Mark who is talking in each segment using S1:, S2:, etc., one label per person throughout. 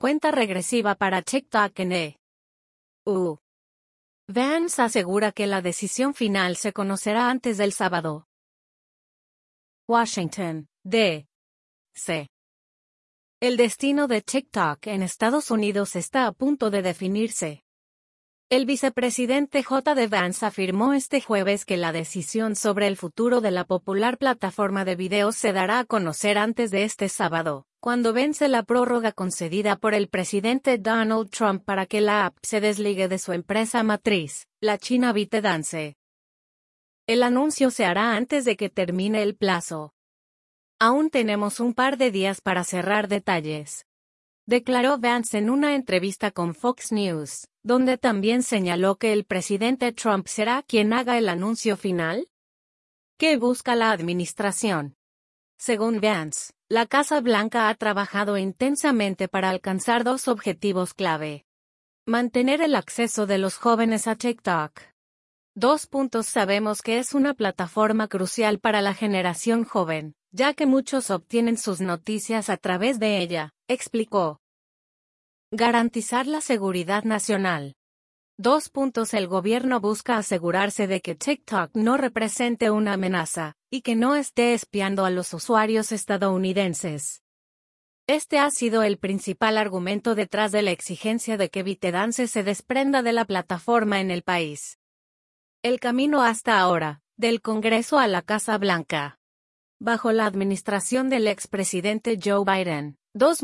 S1: Cuenta regresiva para TikTok en EU. Vance asegura que la decisión final se conocerá antes del sábado. Washington, D.C. El destino de TikTok en Estados Unidos está a punto de definirse. El vicepresidente J.D. Vance afirmó este jueves que la decisión sobre el futuro de la popular plataforma de videos se dará a conocer antes de este sábado, cuando vence la prórroga concedida por el presidente Donald Trump para que la app se desligue de su empresa matriz, la china ByteDance. El anuncio se hará antes de que termine el plazo. Aún tenemos un par de días para cerrar detalles, declaró Vance en una entrevista con Fox News, donde también señaló que el presidente Trump será quien haga el anuncio final. ¿Qué busca la administración? Según Vance, la Casa Blanca ha trabajado intensamente para alcanzar dos objetivos clave. Mantener el acceso de los jóvenes a TikTok. Sabemos que es una plataforma crucial para la generación joven, ya que muchos obtienen sus noticias a través de ella, explicó. Garantizar la seguridad nacional. El gobierno busca asegurarse de que TikTok no represente una amenaza, y que no esté espiando a los usuarios estadounidenses. Este ha sido el principal argumento detrás de la exigencia de que ByteDance se desprenda de la plataforma en el país. El camino hasta ahora, del Congreso a la Casa Blanca. Bajo la administración del expresidente Joe Biden,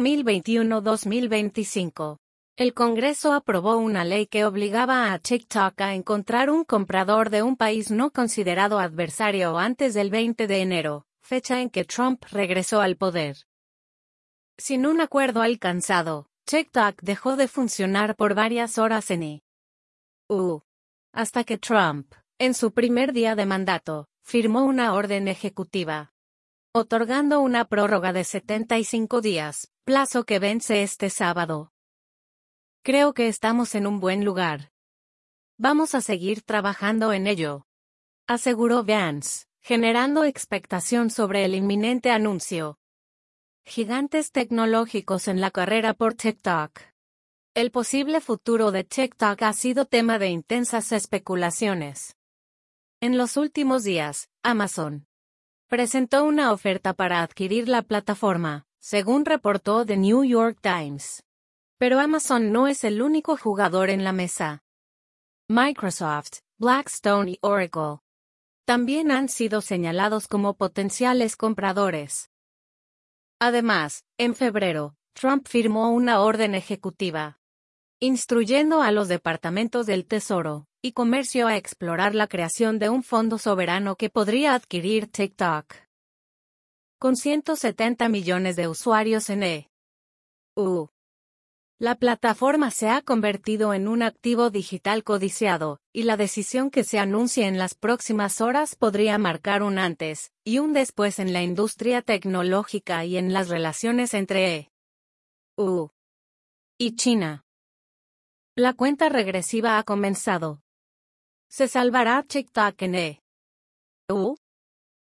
S1: 2021-2025, el Congreso aprobó una ley que obligaba a TikTok a encontrar un comprador de un país no considerado adversario antes del 20 de enero, fecha en que Trump regresó al poder. Sin un acuerdo alcanzado, TikTok dejó de funcionar por varias horas en EU. Hasta que Trump, en su primer día de mandato, firmó una orden ejecutiva, otorgando una prórroga de 75 días, plazo que vence este sábado. Creo que estamos en un buen lugar. Vamos a seguir trabajando en ello, aseguró Vance, generando expectación sobre el inminente anuncio. Gigantes tecnológicos en la carrera por TikTok. El posible futuro de TikTok ha sido tema de intensas especulaciones. En los últimos días, Amazon presentó una oferta para adquirir la plataforma, según reportó The New York Times. Pero Amazon no es el único jugador en la mesa. Microsoft, Blackstone y Oracle también han sido señalados como potenciales compradores. Además, en febrero, Trump firmó una orden ejecutiva, instruyendo a los departamentos del Tesoro y Comercio a explorar la creación de un fondo soberano que podría adquirir TikTok. Con 170 millones de usuarios en EU. La plataforma se ha convertido en un activo digital codiciado, y la decisión que se anuncie en las próximas horas podría marcar un antes y un después en la industria tecnológica y en las relaciones entre EU y China. La cuenta regresiva ha comenzado. ¿Se salvará TikTok en EU?